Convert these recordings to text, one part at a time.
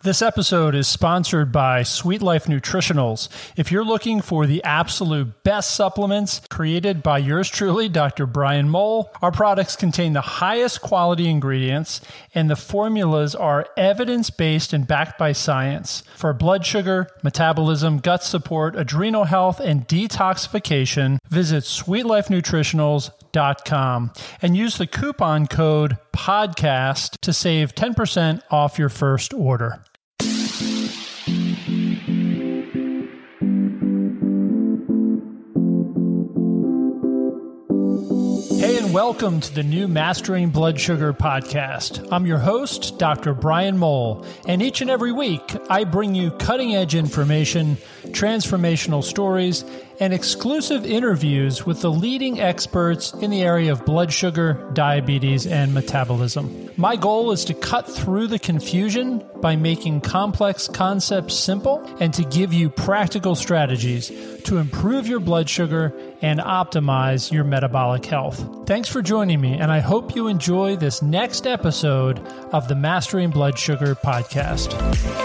This episode is sponsored by Sweet Life Nutritionals. If you're looking for the absolute best supplements created by yours truly, Dr. Brian Mole, our products contain the highest quality ingredients, and the formulas are evidence-based and backed by science. For blood sugar, metabolism, gut support, adrenal health, and detoxification, visit sweetlifenutritionals.com and use the coupon code PODCAST to save 10% off your first order. Hey, and welcome to the new Mastering Blood Sugar podcast. I'm your host, Dr. Brian Mole, and each and every week, I bring you cutting-edge information, transformational stories, and exclusive interviews with the leading experts in the area of blood sugar, diabetes, and metabolism. My goal is to cut through the confusion by making complex concepts simple and to give you practical strategies to improve your blood sugar and optimize your metabolic health. Thanks for joining me, and I hope you enjoy this next episode of the Mastering Blood Sugar podcast.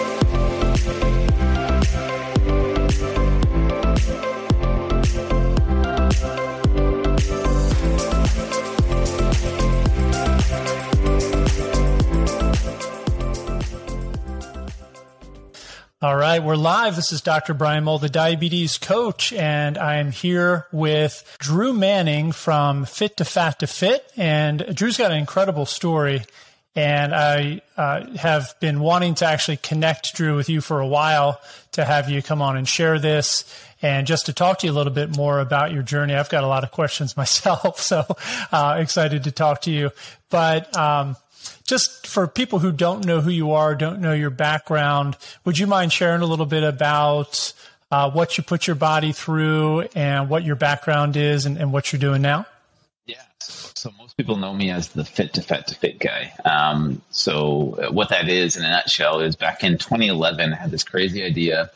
All right, we're live. This is Dr. Brian Mole, the diabetes coach, and I am here with Drew Manning from Fit to Fat to Fit. And Drew's got an incredible story, and I have been wanting to actually connect, Drew, with you for a while to have you come on and share this and just to talk to you a little bit more about your journey. I've got a lot of questions myself, so excited to talk to you. But just for people who don't know who you are, don't know your background, would you mind sharing a little bit about what you put your body through and what your background is and what you're doing now? Yeah. So most people know me as the Fit to Fat to Fit guy. So what that is in a nutshell is back in 2011, I had this crazy idea.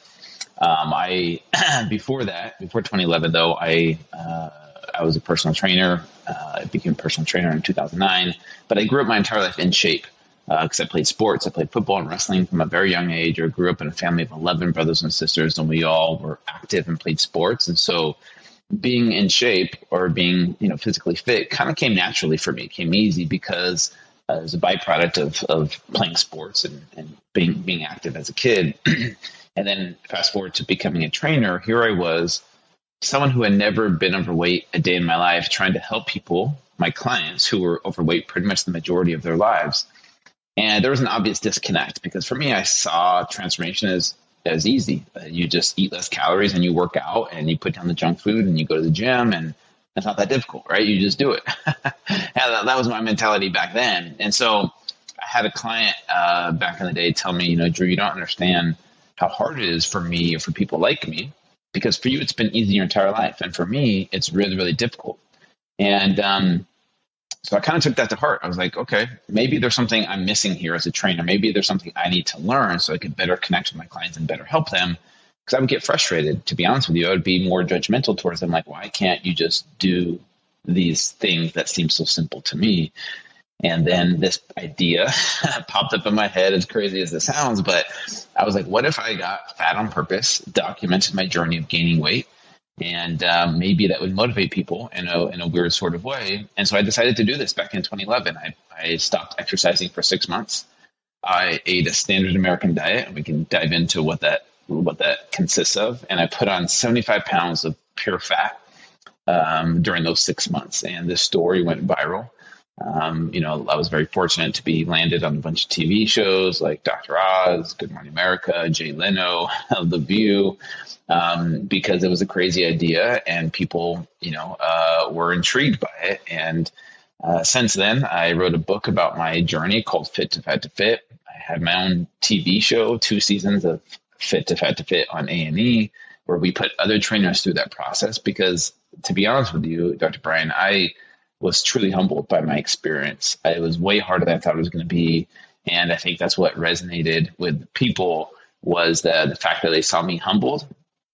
Before 2011 though, I was a personal trainer. I became a personal trainer in 2009, but I grew up my entire life in shape because I played sports. I played football and wrestling from a very young age. I grew up in a family of 11 brothers and sisters, and we all were active and played sports. And so being in shape or being, physically fit kind of came naturally for me. It came easy because it was a byproduct of playing sports and being active as a kid. And then fast forward to becoming a trainer, here I was, someone who had never been overweight a day in my life, trying to help people, my clients who were overweight pretty much the majority of their lives. And there was an obvious disconnect because for me, I saw transformation as easy. You just eat less calories and you work out and you put down the junk food and you go to the gym, and it's not that difficult, right? You just do it. And that was my mentality back then. And so I had a client back in the day tell me, Drew, you don't understand how hard it is for me or for people like me. Because for you, it's been easy your entire life. And for me, it's really, really difficult. And so I kind of took that to heart. I was like, okay, maybe there's something I'm missing here as a trainer. Maybe there's something I need to learn so I could better connect with my clients and better help them. Because I would get frustrated, to be honest with you. I would be more judgmental towards them. Like, why can't you just do these things that seem so simple to me? And then this idea popped up in my head, as crazy as this sounds, but I was like, what if I got fat on purpose, documented my journey of gaining weight, and maybe that would motivate people in a weird sort of way. And so I decided to do this back in 2011. I stopped exercising for 6 months. I ate a standard American diet, and we can dive into what that consists of. And I put on 75 pounds of pure fat during those 6 months. And this story went viral. I was very fortunate to be landed on a bunch of TV shows like Dr. Oz, Good Morning America, Jay Leno, The View, because it was a crazy idea and people, were intrigued by it. And since then, I wrote a book about my journey called Fit to Fat to Fit. I had my own TV show, 2 seasons of Fit to Fat to Fit on A&E, where we put other trainers through that process. Because to be honest with you, Dr. Brian, I was truly humbled by my experience. It was way harder than I thought it was going to be. And I think that's what resonated with people was the fact that they saw me humbled.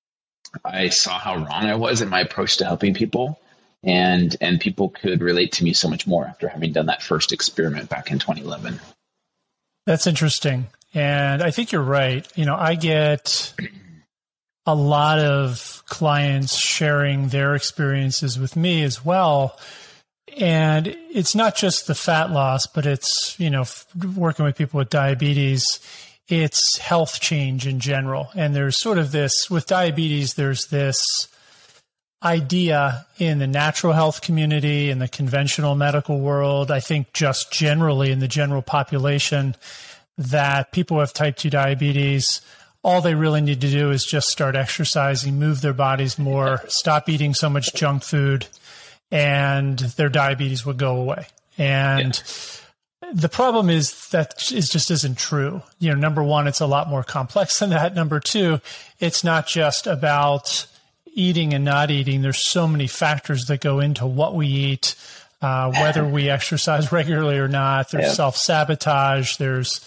I saw how wrong I was in my approach to helping people. And people could relate to me so much more after having done that first experiment back in 2011. That's interesting. And I think you're right. I get a lot of clients sharing their experiences with me as well. And it's not just the fat loss, but it's, working with people with diabetes, it's health change in general. And there's sort of this, with diabetes, there's this idea in the natural health community, in the conventional medical world, I think just generally in the general population, that people who have type 2 diabetes, all they really need to do is just start exercising, move their bodies more, stop eating so much junk food, and their diabetes would go away. And the problem is that it just isn't true. Number one, it's a lot more complex than that. Number two, it's not just about eating and not eating. There's so many factors that go into what we eat, whether we exercise regularly or not. There's self-sabotage. There's,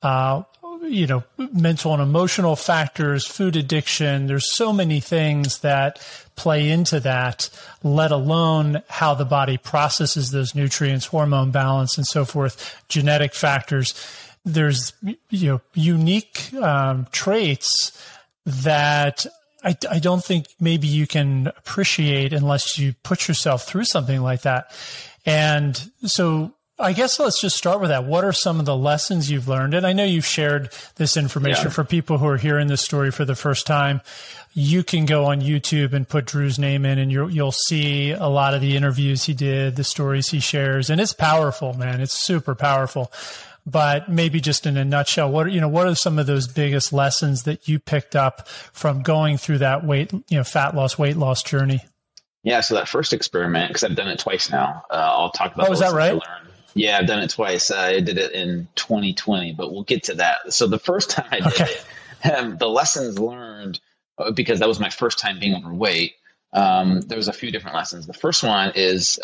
mental and emotional factors, food addiction. There's so many things that play into that, let alone how the body processes those nutrients, hormone balance, and so forth, genetic factors. There's, unique traits that I don't think maybe you can appreciate unless you put yourself through something like that. And so I guess let's just start with that. What are some of the lessons you've learned? And I know you've shared this information for people who are hearing this story for the first time. You can go on YouTube and put Drew's name in, and you'll see a lot of the interviews he did, the stories he shares, and it's powerful, man. It's super powerful. But maybe just in a nutshell, what are some of those biggest lessons that you picked up from going through that fat loss, weight loss journey? Yeah. So that first experiment, because I've done it twice now, I'll talk about. Oh, is that right? Yeah, I've done it twice. I did it in 2020, but we'll get to that. So the first time I did it, the lessons learned, because that was my first time being overweight, there was a few different lessons. The first one is,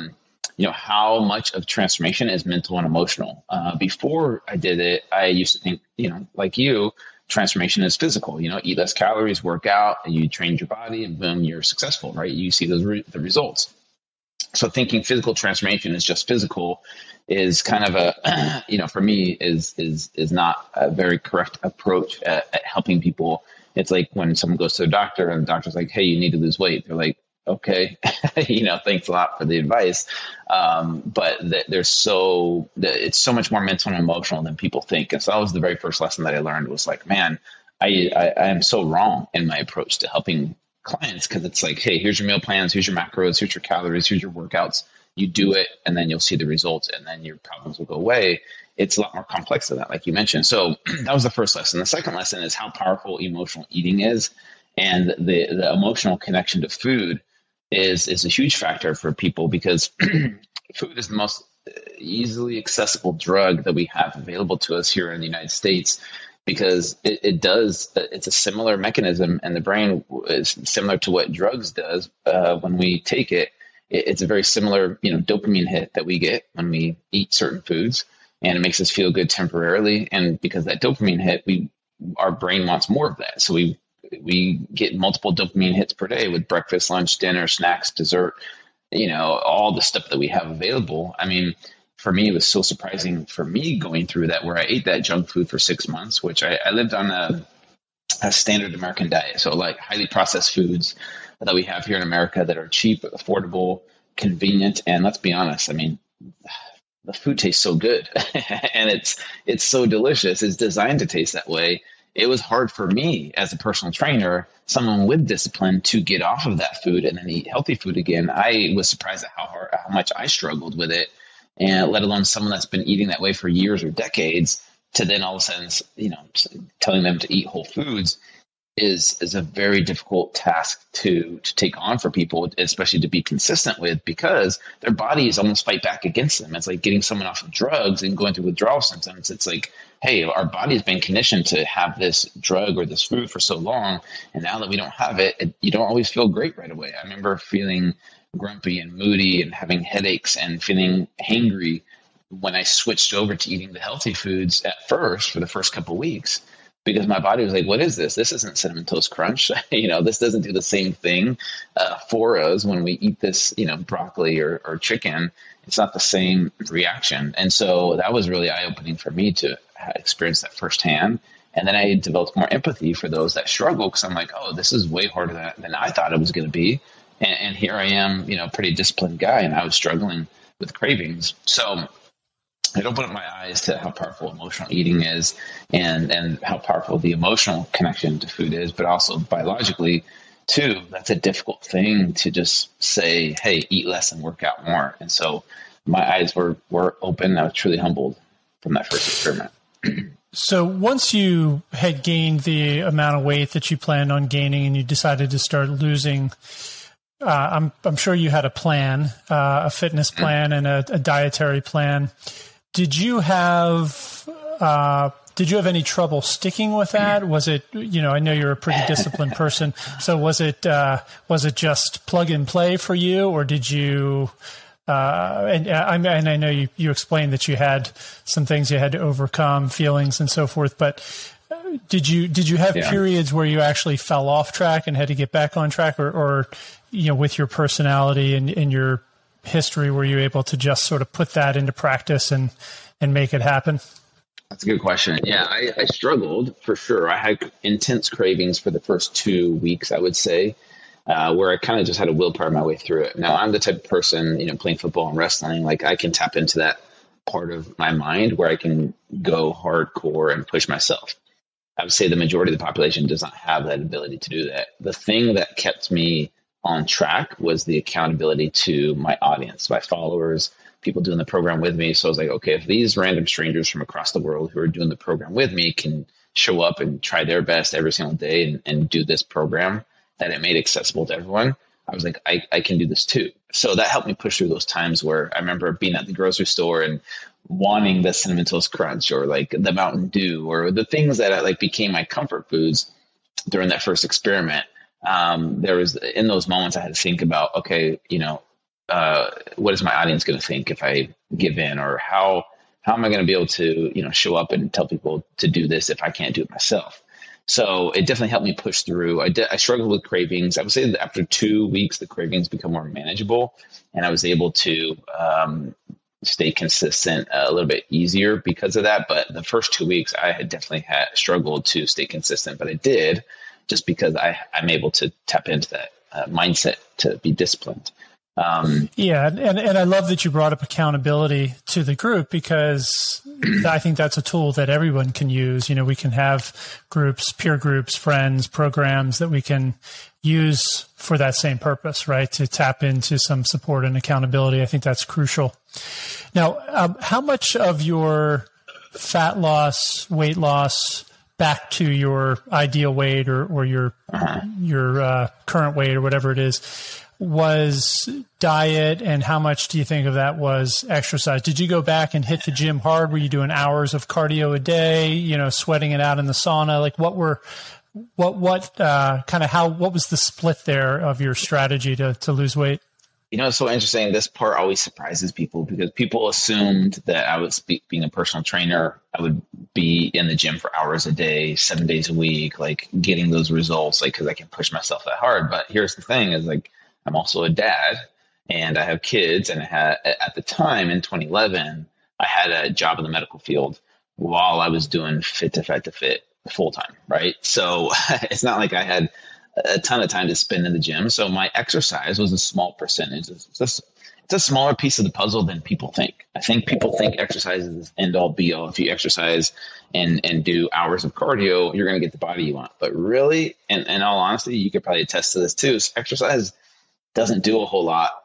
how much of transformation is mental and emotional. Before I did it, I used to think, like you, transformation is physical. Eat less calories, work out, and you train your body, and boom, you're successful, right? You see the results. So thinking physical transformation is just physical is kind of a, for me is not a very correct approach at helping people. It's like when someone goes to a doctor and the doctor's like, hey, you need to lose weight. They're like, okay, thanks a lot for the advice. But it's so much more mental and emotional than people think. And so that was the very first lesson that I learned, was like, man, I am so wrong in my approach to helping clients, because it's like, hey, here's your meal plans, here's your macros, here's your calories, here's your workouts. You do it, and then you'll see the results, and then your problems will go away. It's a lot more complex than that, like you mentioned. So that was the first lesson. The second lesson is how powerful emotional eating is, and the emotional connection to food is a huge factor for people, because food is the most easily accessible drug that we have available to us here in the United States. Because it's a similar mechanism, and the brain is similar to what drugs does when we take it. It's a very similar, dopamine hit that we get when we eat certain foods, and it makes us feel good temporarily. And because that dopamine hit, our brain wants more of that. So we get multiple dopamine hits per day with breakfast, lunch, dinner, snacks, dessert, all the stuff that we have available. I mean, for me, it was so surprising for me going through that, where I ate that junk food for 6 months, which I lived on a standard American diet. So like highly processed foods that we have here in America that are cheap, affordable, convenient. And let's be honest, I mean, the food tastes so good and it's so delicious. It's designed to taste that way. It was hard for me as a personal trainer, someone with discipline, to get off of that food and then eat healthy food again. I was surprised at how much I struggled with it. And let alone someone that's been eating that way for years or decades, to then all of a sudden, telling them to eat whole foods is a very difficult task to take on for people, especially to be consistent with, because their bodies almost fight back against them. It's like getting someone off of drugs and going through withdrawal symptoms. It's like, hey, our body's been conditioned to have this drug or this food for so long, and now that we don't have it, you don't always feel great right away. I remember feeling grumpy and moody and having headaches and feeling hangry when I switched over to eating the healthy foods at first for the first couple of weeks, because my body was like, what is this? This isn't Cinnamon Toast Crunch. This doesn't do the same thing for us when we eat this, broccoli or chicken. It's not the same reaction. And so that was really eye-opening for me to experienced that firsthand. And then I developed more empathy for those that struggle, because I'm like, oh, this is way harder than I thought it was going to be. And here I am, pretty disciplined guy, and I was struggling with cravings. So it opened up my eyes to how powerful emotional eating is, and how powerful the emotional connection to food is, but also biologically too. That's a difficult thing to just say, hey, eat less and work out more. And so my eyes were open. I was truly humbled from that first experiment. So once you had gained the amount of weight that you planned on gaining and you decided to start losing, I'm sure you had a plan, a fitness plan and a dietary plan. Did you have any trouble sticking with that? Was it, I know you're a pretty disciplined person. So was it just plug and play for you, or did you, and I know you explained that you had some things you had to overcome, feelings and so forth, but did you have periods where you actually fell off track and had to get back on track, or with your personality and your history, were you able to just sort of put that into practice and make it happen? That's a good question. Yeah, I struggled for sure. I had intense cravings for the first 2 weeks, I would say, where I kind of just had to willpower my way through it. Now, I'm the type of person, playing football and wrestling, like I can tap into that part of my mind where I can go hardcore and push myself. I would say the majority of the population does not have that ability to do that. The thing that kept me on track was the accountability to my audience, my followers, people doing the program with me. So I was like, okay, if these random strangers from across the world who are doing the program with me can show up and try their best every single day and do this program that it made accessible to everyone, I was like, I can do this too. So that helped me push through those times where I remember being at the grocery store and wanting the Cinnamon Toast Crunch or like the Mountain Dew or the things that like became my comfort foods during that first experiment. There was, in those moments, I had to think about, okay, what is my audience going to think if I give in, or how am I going to be able to, show up and tell people to do this if I can't do it myself? So it definitely helped me push through. I struggled with cravings. I would say that after 2 weeks, the cravings become more manageable, and I was able to stay consistent a little bit easier because of that. But the first 2 weeks, I had definitely struggled to stay consistent, but I did, just because I'm able to tap into that mindset to be disciplined. And I love that you brought up accountability to the group, because I think that's a tool that everyone can use. We can have groups, peer groups, friends, programs that we can use for that same purpose, right? To tap into some support and accountability. I think that's crucial. Now, how much of your fat loss, weight loss, back to your ideal weight or your current weight or whatever it is, was diet, and how much do you think of that was exercise? Did you go back and hit the gym hard? Were you doing hours of cardio a day, sweating it out in the sauna? Like what was the split there of your strategy to lose weight? It's so interesting. This part always surprises people, because people assumed that I was being a personal trainer, I would be in the gym for hours a day, 7 days a week, like getting those results, like, cause I can push myself that hard. But here's the thing is, like, I'm also a dad and I have kids, and at the time in 2011, I had a job in the medical field while I was doing Fit to Fat to Fit full time. Right. So it's not like I had a ton of time to spend in the gym. So my exercise was a small percentage. It's a smaller piece of the puzzle than people think. I think people think exercise is end all be all. If you exercise and do hours of cardio, you're going to get the body you want. But really, and in all honesty, you could probably attest to this too. Exercise doesn't do a whole lot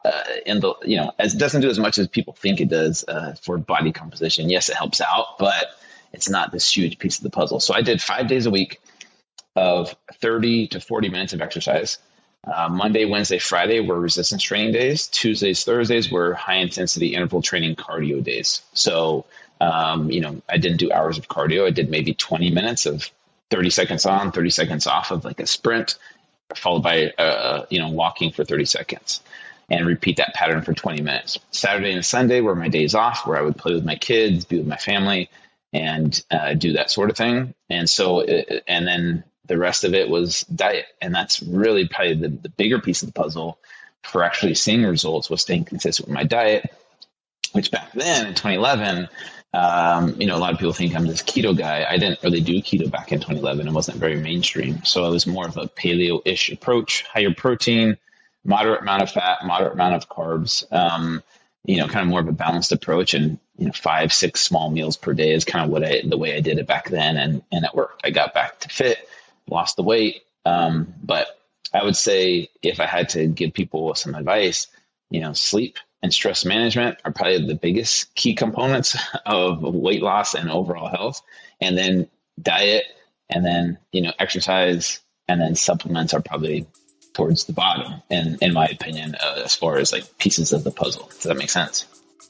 it doesn't do as much as people think it does for body composition. Yes, it helps out, but it's not this huge piece of the puzzle. So I did 5 days a week of 30 to 40 minutes of exercise. Monday, Wednesday, Friday were resistance training days. Tuesdays, Thursdays were high intensity interval training cardio days. So, I didn't do hours of cardio. I did maybe 20 minutes of 30 seconds on, 30 seconds off of like a sprint, followed by, walking for 30 seconds, and repeat that pattern for 20 minutes. Saturday and Sunday were my days off, where I would play with my kids, be with my family, and do that sort of thing. And so, and then the rest of it was diet. And that's really probably the bigger piece of the puzzle for actually seeing results, was staying consistent with my diet, which back then in 2011, A lot of people think I'm this keto guy. I didn't really do keto back in 2011. It wasn't very mainstream. So I was more of a paleo-ish approach, higher protein, moderate amount of fat, moderate amount of carbs, kind of more of a balanced approach. And, 5-6 small meals per day is kind of the way I did it back then. And it worked. I got back to fit, lost the weight. But I would say if I had to give people some advice, sleep and stress management are probably the biggest key components of weight loss and overall health. And then diet, and then, exercise, and then supplements are probably towards the bottom, in my opinion, as far as like pieces of the puzzle. Does that make sense?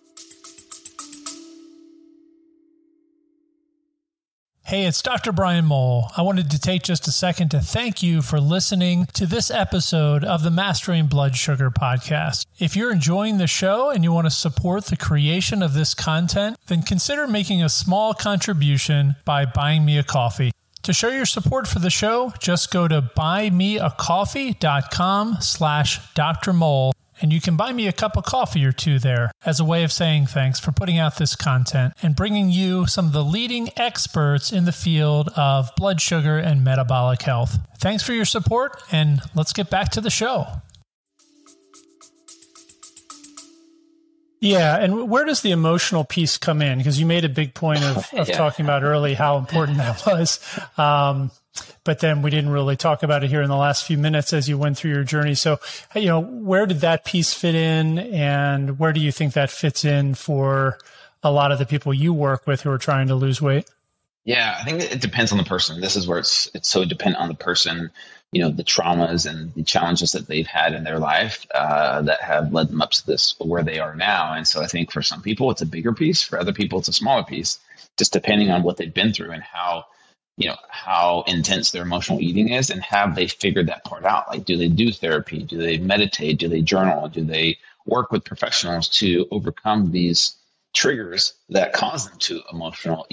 Hey, it's Dr. Brian Mole. I wanted to take just a second to thank you for listening to this episode of the Mastering Blood Sugar podcast. If you're enjoying the show and you want to support the creation of this content, then consider making a small contribution by buying me a coffee. To show your support for the show, just go to buymeacoffee.com/Dr. Mole. And you can buy me a cup of coffee or two there as a way of saying thanks for putting out this content and bringing you some of the leading experts in the field of blood sugar and metabolic health. Thanks for your support, and let's get back to the show. Yeah, and where does the emotional piece come in? Because you made a big point of talking about early how important that was. But then we didn't really talk about it here in the last few minutes as you went through your journey. So, where did that piece fit in, and where do you think that fits in for a lot of the people you work with who are trying to lose weight? Yeah, I think it depends on the person. This is where it's so dependent on the person, the traumas and the challenges that they've had in their life that have led them up to this, where they are now. And so I think for some people, it's a bigger piece. For other people, it's a smaller piece, just depending on what they've been through and how intense their emotional eating is, and have they figured that part out? Like, do they do therapy? Do they meditate? Do they journal? Do they work with professionals to overcome these triggers that cause them to emotionally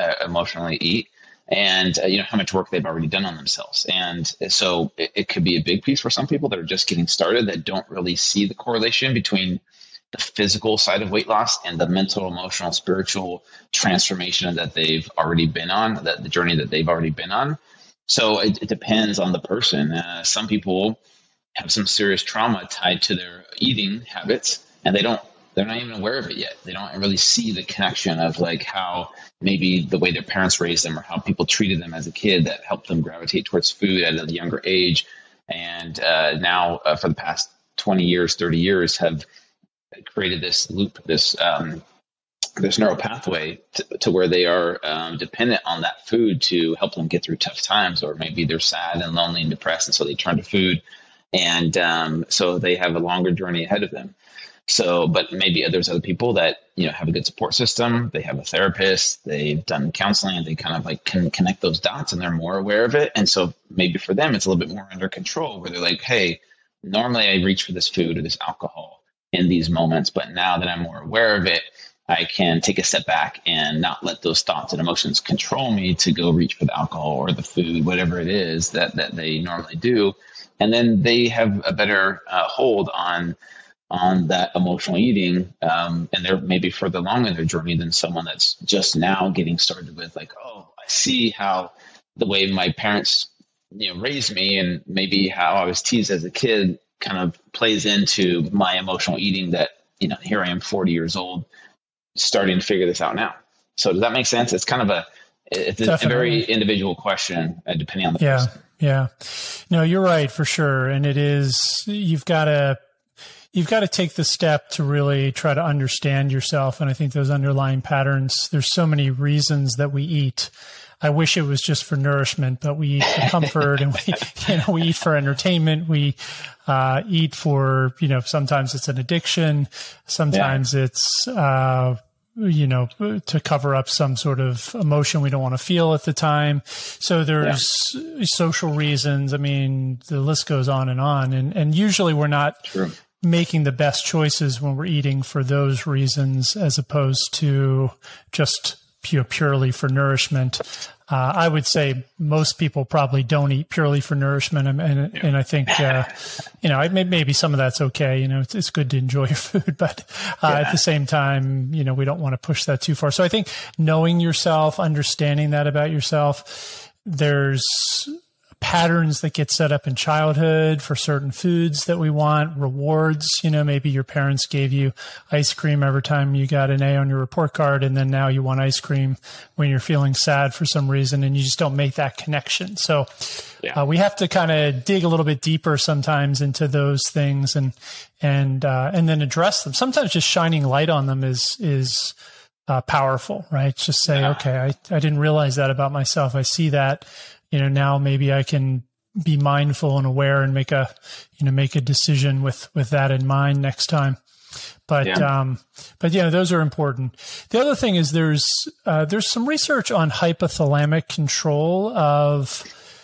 eat? And, how much work they've already done on themselves. And so it could be a big piece for some people that are just getting started, that don't really see the correlation between the physical side of weight loss and the mental, emotional, spiritual transformation that they've already been on, the journey that they've already been on. So it depends on the person. Some people have some serious trauma tied to their eating habits, and they're not even aware of it yet. They don't really see the connection of like how maybe the way their parents raised them or how people treated them as a kid that helped them gravitate towards food at a younger age. And now for the past 20 years, 30 years have created this loop, this neural pathway to where they are dependent on that food to help them get through tough times, or maybe they're sad and lonely and depressed, and so they turn to food, and so they have a longer journey ahead of them. So, but maybe there's other people that have a good support system. They have a therapist, they've done counseling, and they kind of like can connect those dots, and they're more aware of it. And so maybe for them, it's a little bit more under control, where they're like, hey, normally I reach for this food or this alcohol in these moments, but now that I'm more aware of it, I can take a step back and not let those thoughts and emotions control me to go reach for the alcohol or the food, whatever it is that they normally do. And then they have a better hold on that emotional eating, and they're maybe further along in their journey than someone that's just now getting started with like, oh, I see how the way my parents raised me, and maybe how I was teased as a kid kind of plays into my emotional eating, that here I am 40 years old starting to figure this out now. So does that make sense? It's kind of it's a very individual question depending on the person. Yeah. No, you're right, for sure. And it is, you've got to take the step to really try to understand yourself. And I think those underlying patterns, there's so many reasons that we eat. I wish it was just for nourishment, but we eat for comfort, and we eat for entertainment. We eat for, sometimes it's an addiction. Sometimes it's, to cover up some sort of emotion we don't want to feel at the time. So there's social reasons. I mean, the list goes on. And usually we're not making the best choices when we're eating for those reasons, as opposed to just purely for nourishment. I would say most people probably don't eat purely for nourishment. And I think, maybe some of that's okay. It's good to enjoy your food, but at the same time, we don't want to push that too far. So I think knowing yourself, understanding that about yourself, there's patterns that get set up in childhood for certain foods that we want, rewards. Maybe your parents gave you ice cream every time you got an A on your report card, and then now you want ice cream when you're feeling sad for some reason, and you just don't make that connection. So we have to kind of dig a little bit deeper sometimes into those things and then address them. Sometimes just shining light on them is powerful, right? Just say, okay, I didn't realize that about myself. I see that. Now maybe I can be mindful and aware and make a decision with that in mind next time. But those are important. The other thing is there's some research on hypothalamic control of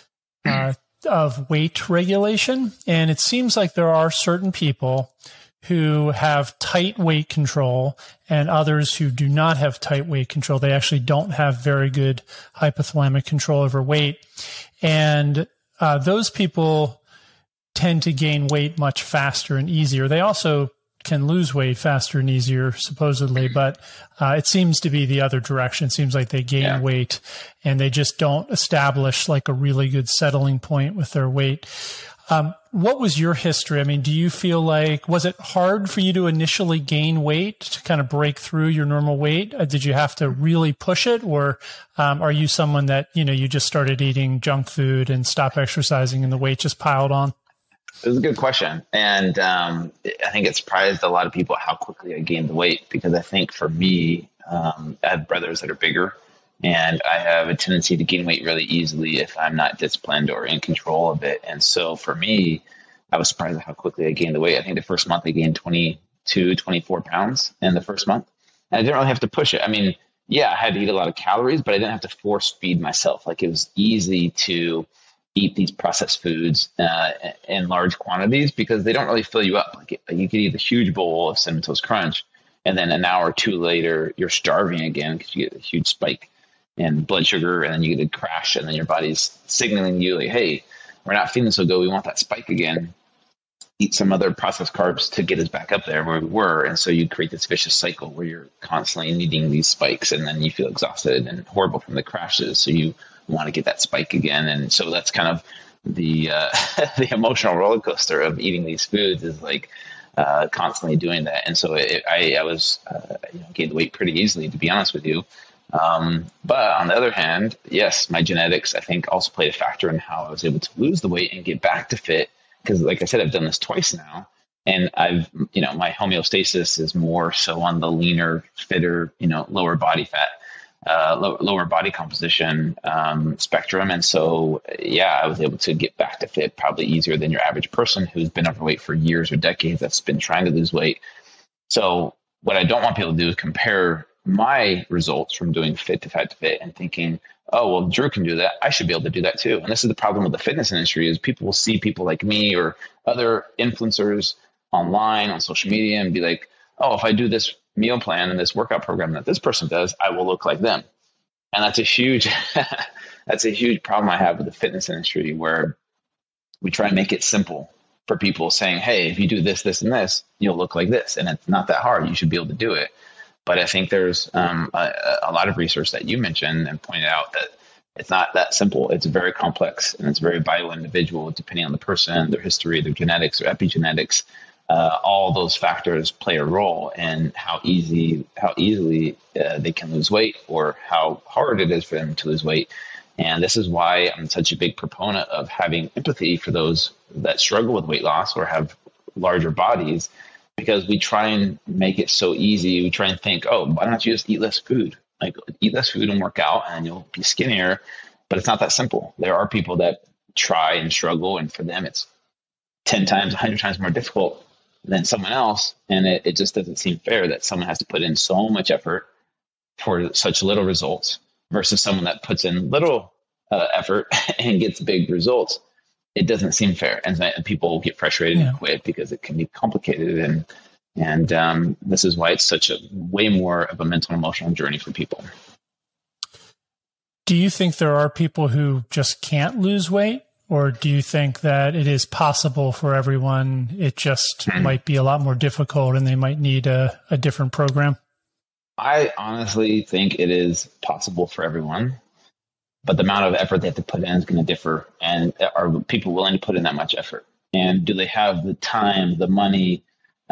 weight regulation. And it seems like there are certain people who have tight weight control and others who do not have tight weight control. They actually don't have very good hypothalamic control over weight. And those people tend to gain weight much faster and easier. They also can lose weight faster and easier, supposedly, but it seems to be the other direction. It seems like they gain weight and they just don't establish like a really good settling point with their weight. What was your history? I mean, do you feel like, was it hard for you to initially gain weight to kind of break through your normal weight? Did you have to really push it? Or are you someone that, you just started eating junk food and stopped exercising and the weight just piled on? It was a good question. And I think it surprised a lot of people how quickly I gained the weight, because I think for me, I have brothers that are bigger. And I have a tendency to gain weight really easily if I'm not disciplined or in control of it. And so for me, I was surprised at how quickly I gained the weight. I think the first month I gained 22, 24 pounds in the first month. And I didn't really have to push it. I mean, I had to eat a lot of calories, but I didn't have to force feed myself. Like, it was easy to eat these processed foods in large quantities because they don't really fill you up. Like, you could eat a huge bowl of Cinnamon Toast Crunch, and then an hour or two later, you're starving again because you get a huge spike and blood sugar, and then you get a crash, and then your body's signaling you like, hey, we're not feeling so good. We want that spike again. Eat some other processed carbs to get us back up there where we were. And so you create this vicious cycle where you're constantly needing these spikes, and then you feel exhausted and horrible from the crashes. So you want to get that spike again. And so that's kind of the the emotional roller coaster of eating these foods, is like constantly doing that. And so I was gained weight pretty easily, to be honest with you. But on the other hand, yes, my genetics, I think, also played a factor in how I was able to lose the weight and get back to fit. Because like I said, I've done this twice now, and my homeostasis is more so on the leaner, fitter, lower body fat, lower body composition, spectrum. And so, I was able to get back to fit probably easier than your average person who's been overweight for years or decades, that's been trying to lose weight. So what I don't want people to do is compare my results from doing fit to fat to fit and thinking, oh, well, Drew can do that, I should be able to do that too. And this is the problem with the fitness industry, is people will see people like me or other influencers online on social media and be like, oh, if I do this meal plan and this workout program that this person does, I will look like them. And that's a huge problem I have with the fitness industry, where we try and make it simple for people, saying, hey, if you do this, this, and this, you'll look like this. And it's not that hard. You should be able to do it. But I think there's a lot of research that you mentioned and pointed out that it's not that simple. It's very complex, and it's very bio-individual, depending on the person, their history, their genetics, their epigenetics. All those factors play a role in how easily they can lose weight, or how hard it is for them to lose weight. And this is why I'm such a big proponent of having empathy for those that struggle with weight loss or have larger bodies, because we try and make it so easy. We try and think, oh, why don't you just eat less food? Like, eat less food and work out and you'll be skinnier. But it's not that simple. There are people that try and struggle, and for them it's 10 times, 100 times more difficult than someone else. And it just doesn't seem fair that someone has to put in so much effort for such little results versus someone that puts in little effort and gets big results. It doesn't seem fair. And people get frustrated and quit because it can be complicated. And this is why it's such a way more of a mental and emotional journey for people. Do you think there are people who just can't lose weight? Or do you think that it is possible for everyone? It just might be a lot more difficult and they might need a different program? I honestly think it is possible for everyone, but the amount of effort they have to put in is going to differ. And are people willing to put in that much effort? And do they have the time, the money,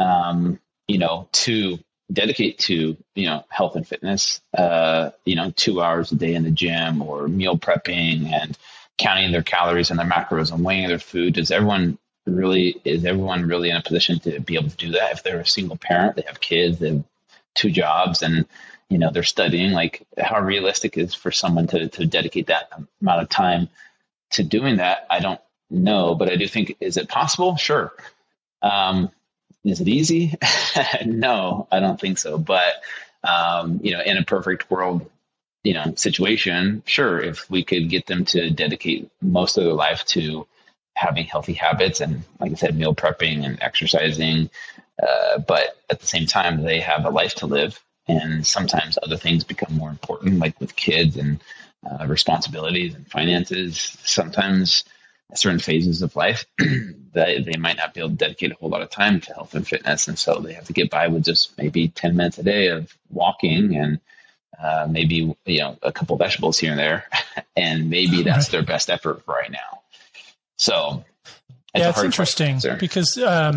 to dedicate to, health and fitness, 2 hours a day in the gym, or meal prepping and counting their calories and their macros and weighing their food? Is everyone really in a position to be able to do that? If they're a single parent, they have kids, they have 2 jobs, and they're studying, like, how realistic is for someone to dedicate that amount of time to doing that? I don't know, but I do think, is it possible? Sure. Is it easy? No, I don't think so. But, in a perfect world, situation, sure, if we could get them to dedicate most of their life to having healthy habits and, like I said, meal prepping and exercising, but at the same time, they have a life to live. And sometimes other things become more important, like with kids and responsibilities and finances. Sometimes at certain phases of life, they might not be able to dedicate a whole lot of time to health and fitness. And so they have to get by with just maybe 10 minutes a day of walking and maybe, a couple of vegetables here and there. And maybe that's their best effort right now. So it's interesting because,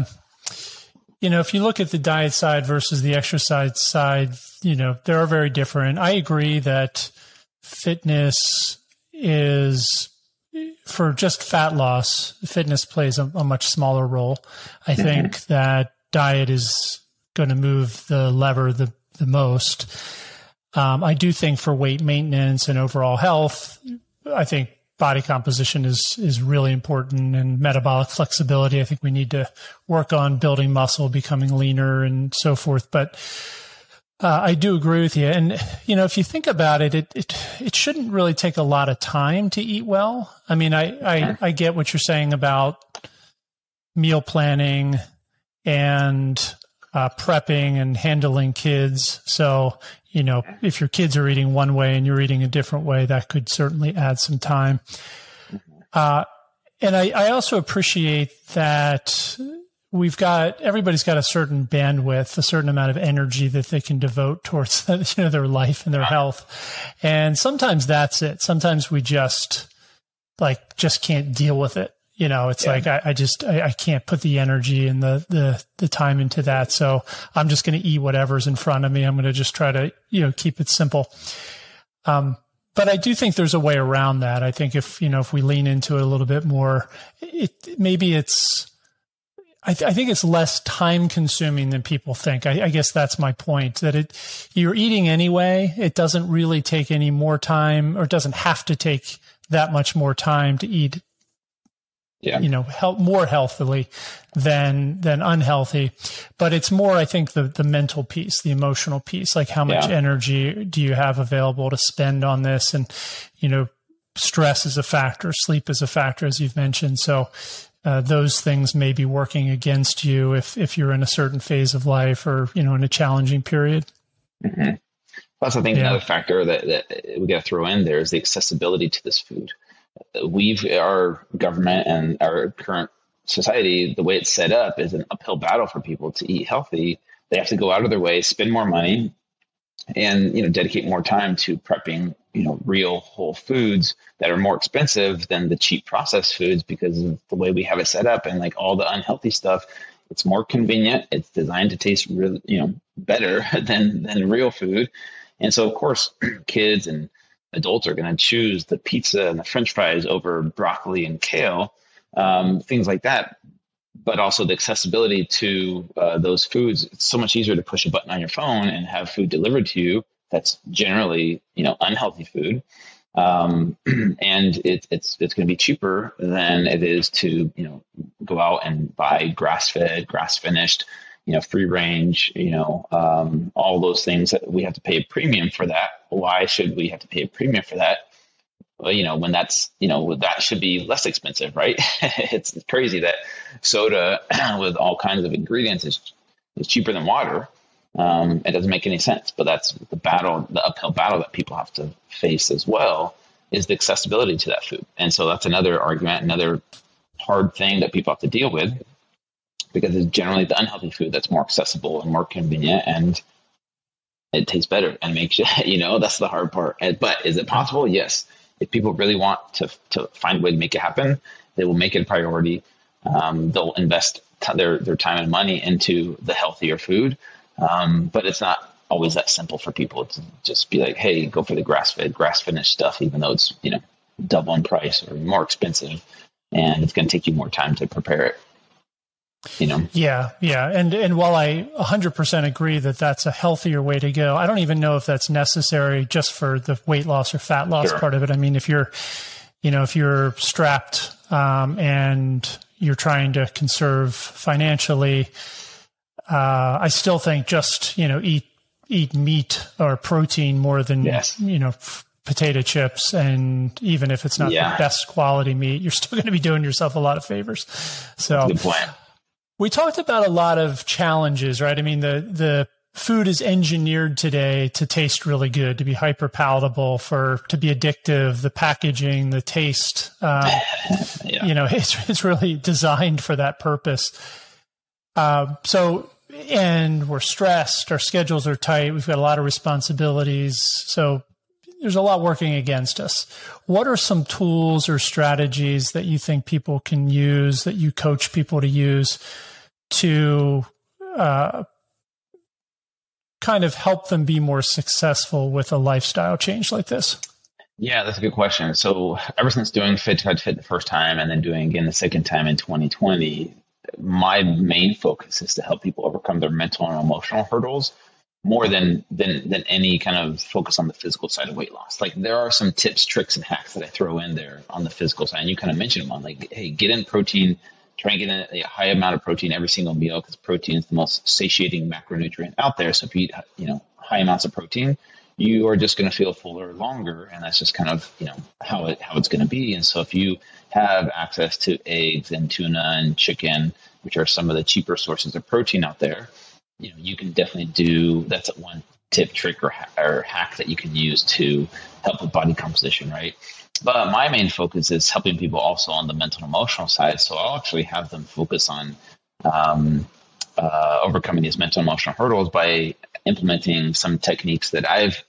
if you look at the diet side versus the exercise side, they are very different. I agree that fitness is, for just fat loss, fitness plays a much smaller role. I think that diet is going to move the lever the most. I do think for weight maintenance and overall health, I think body composition is really important, and metabolic flexibility. I think we need to work on building muscle, becoming leaner and so forth. But I do agree with you. And, if you think about it, it shouldn't really take a lot of time to eat well. I mean, I get what you're saying about meal planning and prepping and handling kids. So, if your kids are eating one way and you're eating a different way, that could certainly add some time. And I also appreciate that everybody's got a certain bandwidth, a certain amount of energy that they can devote towards, their life and their health. And sometimes that's it. Sometimes we just can't deal with it. It's like, I can't put the energy and the time into that. So I'm just going to eat whatever's in front of me. I'm going to just try to, keep it simple. But I do think there's a way around that. I think if we lean into it a little bit more, I think it's less time consuming than people think. I guess that's my point, that you're eating anyway. It doesn't really take any more time, or it doesn't have to take that much more time to eat, more healthily than unhealthy. But it's more, I think, the mental piece, the emotional piece, like how much energy do you have available to spend on this? And, stress is a factor, sleep is a factor, as you've mentioned. So, those things may be working against you if you're in a certain phase of life, or, in a challenging period. Mm-hmm. Plus, I think another factor that we got to throw in there is the accessibility to this food. Our government and our current society, the way it's set up, is an uphill battle for people to eat healthy. They have to go out of their way, spend more money, and dedicate more time to prepping real whole foods that are more expensive than the cheap processed foods, because of the way we have it set up. And like all the unhealthy stuff, it's more convenient. It's designed to taste really, better than real food. And so, of course, kids and adults are going to choose the pizza and the French fries over broccoli and kale, things like that. But also the accessibility to those foods. It's so much easier to push a button on your phone and have food delivered to you that's generally, unhealthy food. And it's going to be cheaper than it is to, go out and buy grass-fed, grass-finished, free range, all those things that we have to pay a premium for that. Why should we have to pay a premium for that? Well, when that's, that should be less expensive, right? It's crazy that soda with all kinds of ingredients is cheaper than water. It doesn't make any sense, but that's the uphill battle that people have to face as well. is the accessibility to that food. And so that's another argument, another hard thing that people have to deal with, because it's generally the unhealthy food that's more accessible and more convenient, and it tastes better and makes you, that's the hard part. But is it possible? Yes. If people really want to find a way to make it happen, they will make it a priority. They'll invest their time and money into the healthier food. But it's not always that simple for people to just be like, hey, go for the grass-fed, grass-finished stuff, even though it's, double in price or more expensive, and it's going to take you more time to prepare it. Yeah. And while I 100% agree that that's a healthier way to go, I don't even know if that's necessary just for the weight loss or fat loss part of it. I mean, if you're strapped, and you're trying to conserve financially, I still think just, eat meat or protein more than, potato chips. And even if it's not the best quality meat, you're still going to be doing yourself a lot of favors. So good point. We talked about a lot of challenges, right? I mean, the food is engineered today to taste really good, to be hyper palatable, to be addictive, the packaging, the taste, it's really designed for that purpose. And we're stressed, our schedules are tight, we've got a lot of responsibilities. So there's a lot working against us. What are some tools or strategies that you think people can use, that you coach people to use to kind of help them be more successful with a lifestyle change like this? Yeah, that's a good question. So ever since doing Fit to Fit the first time and then doing again the second time in 2020, my main focus is to help people overcome their mental and emotional hurdles more than any kind of focus on the physical side of weight loss. Like, there are some tips, tricks, and hacks that I throw in there on the physical side. And you kind of mentioned them on, like, hey, get in protein, try and get in a high amount of protein every single meal, because protein is the most satiating macronutrient out there. So if you eat, high amounts of protein, you are just going to feel fuller longer. And that's just kind of, how it's going to be. And so if you have access to eggs and tuna and chicken, which are some of the cheaper sources of protein out there, you can definitely that's one tip, trick, or hack that you can use to help with body composition, right? But my main focus is helping people also on the mental and emotional side. So I'll actually have them focus on overcoming these mental and emotional hurdles by implementing some techniques that I've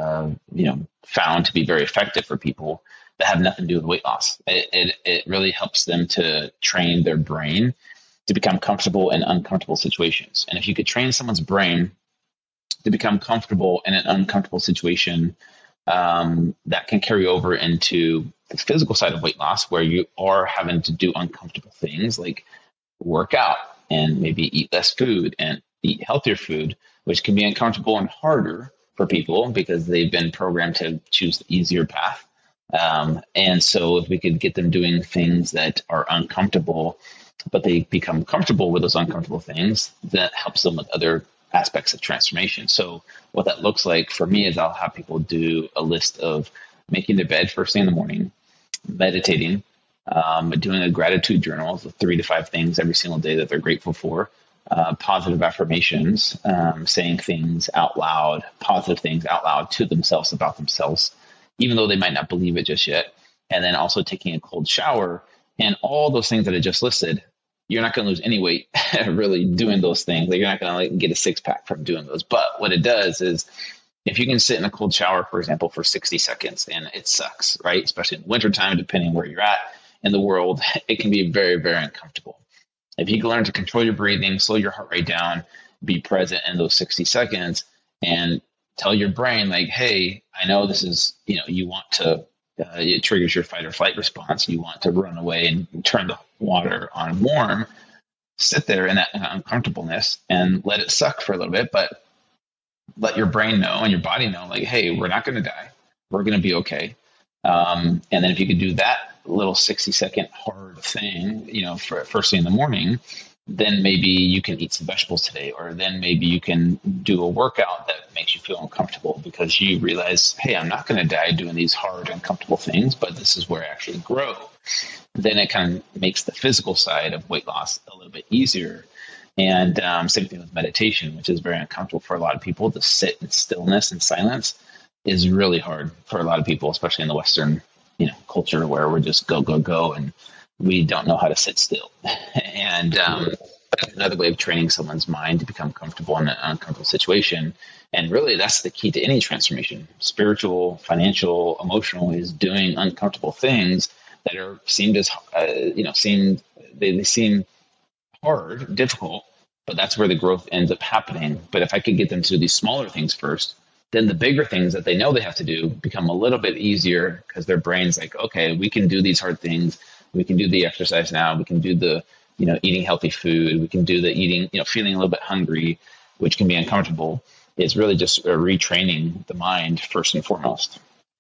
found to be very effective for people that have nothing to do with weight loss. It really helps them to train their brain to become comfortable in uncomfortable situations. And if you could train someone's brain to become comfortable in an uncomfortable situation, that can carry over into the physical side of weight loss, where you are having to do uncomfortable things like work out and maybe eat less food and eat healthier food, which can be uncomfortable and harder for people because they've been programmed to choose the easier path. And so if we could get them doing things that are uncomfortable, but they become comfortable with those uncomfortable things, that helps them with other aspects of transformation. So what that looks like for me is I'll have people do a list of making their bed first thing in the morning, meditating, doing a gratitude journal of 3 to 5 things every single day that they're grateful for, positive affirmations, saying things out loud, positive things out loud to themselves about themselves, even though they might not believe it just yet. And then also taking a cold shower, and all those things that I just listed. You're not going to lose any weight really doing those things. Like, you're not going to get a 6-pack from doing those. But what it does is, if you can sit in a cold shower, for example, for 60 seconds, and it sucks, right? Especially in the wintertime, depending where you're at in the world, it can be very, very uncomfortable. If you can learn to control your breathing, slow your heart rate down, be present in those 60 seconds, and tell your brain, like, hey, I know this is, you want to, it triggers your fight or flight response. You want to run away and turn the water on warm. Sit there in that uncomfortableness and let it suck for a little bit, but let your brain know and your body know, like, hey, we're not going to die. We're going to be okay. And then if you could do that little 60-second hard thing, for first thing in the morning, then maybe you can eat some vegetables today, or then maybe you can do a workout that makes you feel uncomfortable because you realize, hey, I'm not going to die doing these hard, uncomfortable things, but this is where I actually grow. Then it kind of makes the physical side of weight loss a little bit easier. And same thing with meditation, which is very uncomfortable for a lot of people. To sit in stillness and silence is really hard for a lot of people, especially in the Western culture where we're just go, go, go, and we don't know how to sit still. And that's another way of training someone's mind to become comfortable in an uncomfortable situation. And really, that's the key to any transformation: spiritual, financial, emotional, is doing uncomfortable things that are they seem hard, difficult, but that's where the growth ends up happening. But if I could get them to do these smaller things first, then the bigger things that they know they have to do become a little bit easier, because their brain's like, okay, we can do these hard things. We can do the exercise now. We can do the, eating healthy food. We can do the eating, feeling a little bit hungry, which can be uncomfortable. It's really just retraining the mind first and foremost.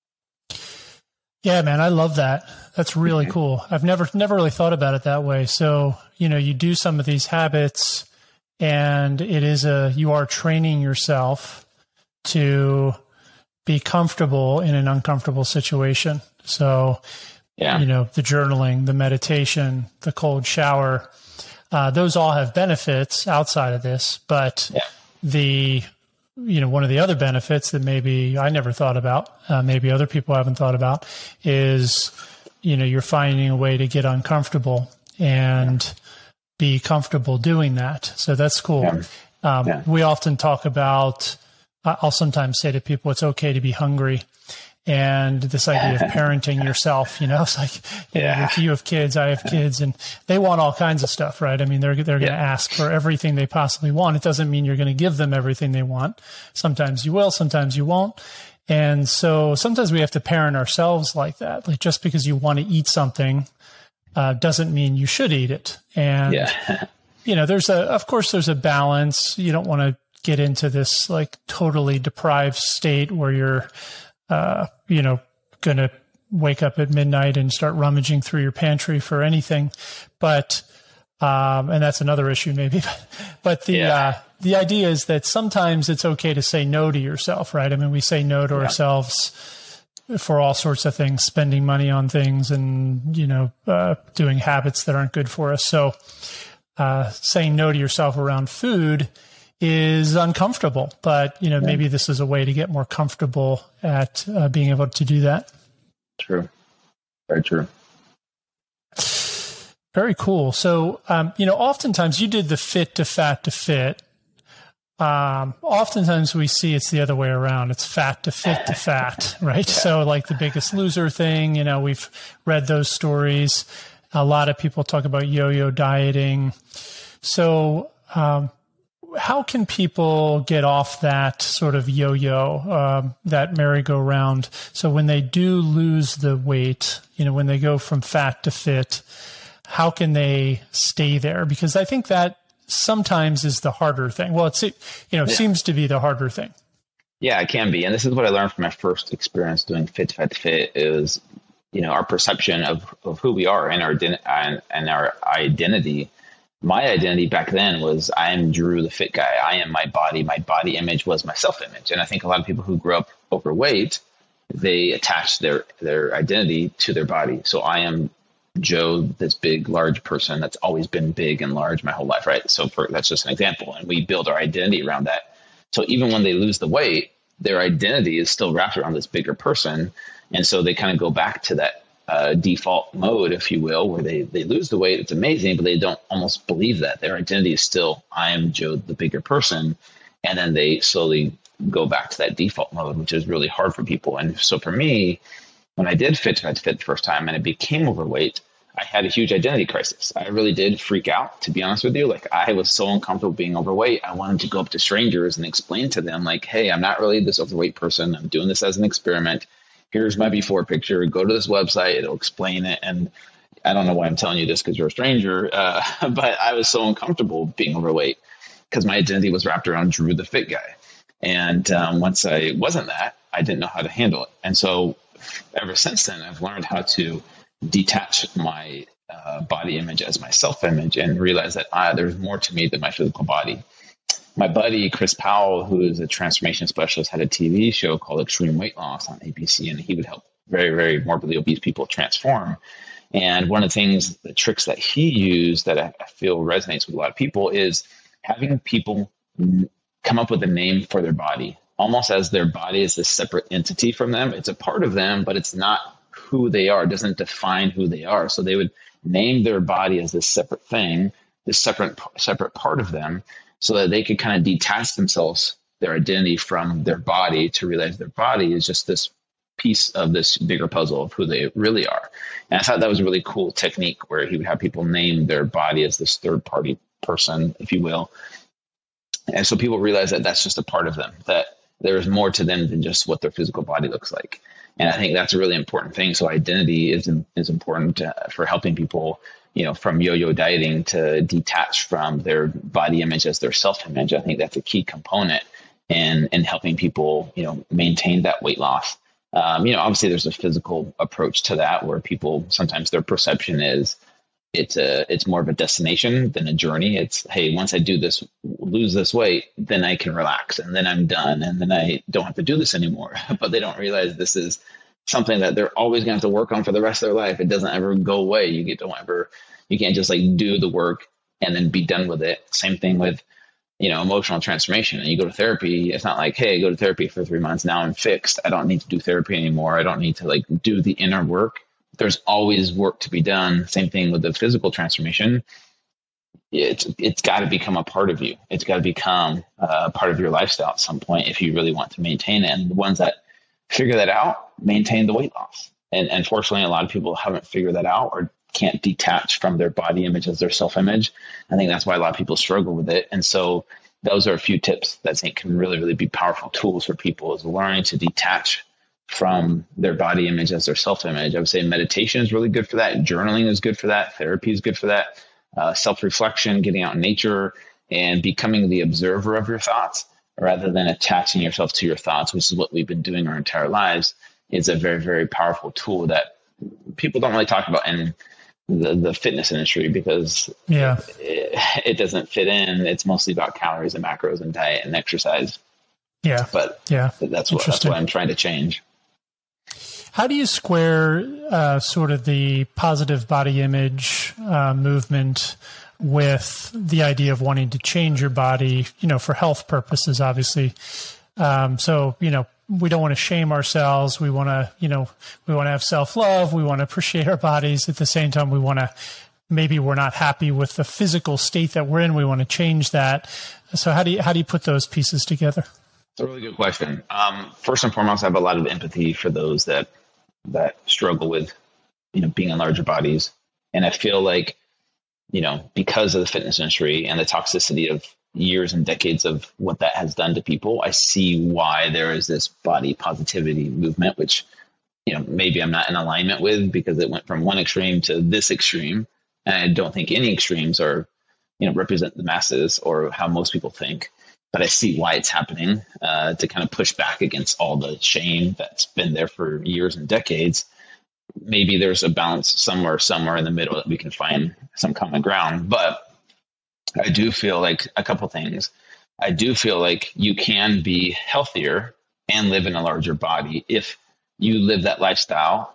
Yeah, man, I love that. That's really cool. I've never really thought about it that way. So, you do some of these habits, and you are training yourself to be comfortable in an uncomfortable situation. So, the journaling, the meditation, the cold shower, those all have benefits outside of this, but one of the other benefits that maybe I never thought about, maybe other people haven't thought about, is, you're finding a way to get uncomfortable and be comfortable doing that. So that's cool. We often talk about, I'll sometimes say to people, it's okay to be hungry. And this idea of parenting yourself, it's like, if you have kids, I have kids, and they want all kinds of stuff, right? I mean, they're going to ask for everything they possibly want. It doesn't mean you're going to give them everything they want. Sometimes you will, sometimes you won't. And so sometimes we have to parent ourselves like that. Like, just because you want to eat something, doesn't mean you should eat it. And, of course there's a balance. You don't want to get into this like totally deprived state where you're, going to wake up at midnight and start rummaging through your pantry for anything. But, and that's another issue maybe, but the idea is that sometimes it's okay to say no to yourself, right? I mean, we say no to ourselves for all sorts of things, spending money on things and, doing habits that aren't good for us. So, saying no to yourself around food is uncomfortable, but maybe this is a way to get more comfortable at being able to do that. True. Very true. Very cool. So, oftentimes you did the fit to fat to fit. Oftentimes we see it's the other way around. It's fat to fit to fat, right? So like the Biggest Loser thing, we've read those stories. A lot of people talk about yo-yo dieting. So, how can people get off that sort of yo-yo, that merry-go-round? So when they do lose the weight, when they go from fat to fit, how can they stay there? Because I think that sometimes is the harder thing. Well, seems to be the harder thing. Yeah, it can be. And this is what I learned from my first experience doing Fit to Fat to Fit is, our perception of who we are and our identity. My identity back then was I am Drew, the fit guy. I am my body. My body image was my self-image. And I think a lot of people who grow up overweight, they attach their identity to their body. So I am Joe, this big, large person that's always been big and large my whole life, right? So that's just an example. And we build our identity around that. So even when they lose the weight, their identity is still wrapped around this bigger person. And so they kind of go back to that default mode, if you will, where they lose the weight. It's amazing, but they don't almost believe that their identity is still, I am Joe, the bigger person. And then they slowly go back to that default mode, which is really hard for people. And so for me, when I did Fit to Fat to Fit the first time and I became overweight, I had a huge identity crisis. I really did freak out, to be honest with you. Like, I was so uncomfortable being overweight. I wanted to go up to strangers and explain to them, like, hey, I'm not really this overweight person. I'm doing this as an experiment. Here's my before picture. Go to this website. It'll explain it. And I don't know why I'm telling you this because you're a stranger, but I was so uncomfortable being overweight because my identity was wrapped around Drew, the fit guy. And once I wasn't that, I didn't know how to handle it. And so ever since then, I've learned how to detach my body image as my self-image and realize that there's more to me than my physical body. My buddy, Chris Powell, who is a transformation specialist, had a TV show called Extreme Weight Loss on ABC, and he would help very, very morbidly obese people transform. And one of the things, the tricks that he used that I feel resonates with a lot of people is having people come up with a name for their body, almost as their body is this separate entity from them. It's a part of them, but it's not who they are. It doesn't define who they are. So they would name their body as this separate thing, this separate part of them, so that they could kind of detach themselves, their identity, from their body, to realize their body is just this piece of this bigger puzzle of who they really are. And I thought that was a really cool technique, where he would have people name their body as this third party person, if you will. And so people realize that that's just a part of them, that there is more to them than just what their physical body looks like. And I think that's a really important thing. So identity is important for helping people, from yo-yo dieting, to detach from their body image as their self-image. I think that's a key component in helping people, maintain that weight loss. Obviously there's a physical approach to that, where people, sometimes their perception is it's more of a destination than a journey. It's, hey, once I do this, lose this weight, then I can relax, and then I'm done, and then I don't have to do this anymore. But they don't realize this is something that they're always going to have to work on for the rest of their life. It doesn't ever go away. You can't just do the work and then be done with it. Same thing with, emotional transformation. And you go to therapy. It's not like, hey, I go to therapy for 3 months. Now I'm fixed. I don't need to do therapy anymore. I don't need to do the inner work. There's always work to be done. Same thing with the physical transformation. It's got to become a part of you. It's got to become a part of your lifestyle at some point if you really want to maintain it. And the ones that figure that out maintain the weight loss. And unfortunately, a lot of people haven't figured that out, or can't detach from their body image as their self-image. I think that's why a lot of people struggle with it. And so those are a few tips that I think can really, really be powerful tools for people, is learning to detach from their body image as their self-image. I would say meditation is really good for that. Journaling is good for that. Therapy is good for that. Self-reflection, getting out in nature, and becoming the observer of your thoughts rather than attaching yourself to your thoughts, which is what we've been doing our entire lives, is a very, very powerful tool that people don't really talk about in the fitness industry, because it doesn't fit in. It's mostly about calories and macros and diet and exercise. Yeah. But that's what I'm trying to change. How do you square sort of the positive body image movement with the idea of wanting to change your body, for health purposes, obviously? So, we don't want to shame ourselves. We want to, have self-love. We want to appreciate our bodies. At the same time, maybe we're not happy with the physical state that we're in. We want to change that. So how do you put those pieces together? It's a really good question. First and foremost, I have a lot of empathy for those that struggle with, being in larger bodies. And I feel like, because of the fitness industry and the toxicity of years and decades of what that has done to people, I see why there is this body positivity movement, which, maybe I'm not in alignment with, because it went from one extreme to this extreme. And I don't think any extremes are, represent the masses or how most people think. But I see why it's happening, to kind of push back against all the shame that's been there for years and decades. Maybe there's a balance somewhere in the middle that we can find some common ground. But I do feel like a couple things. I do feel like you can be healthier and live in a larger body if you live that lifestyle.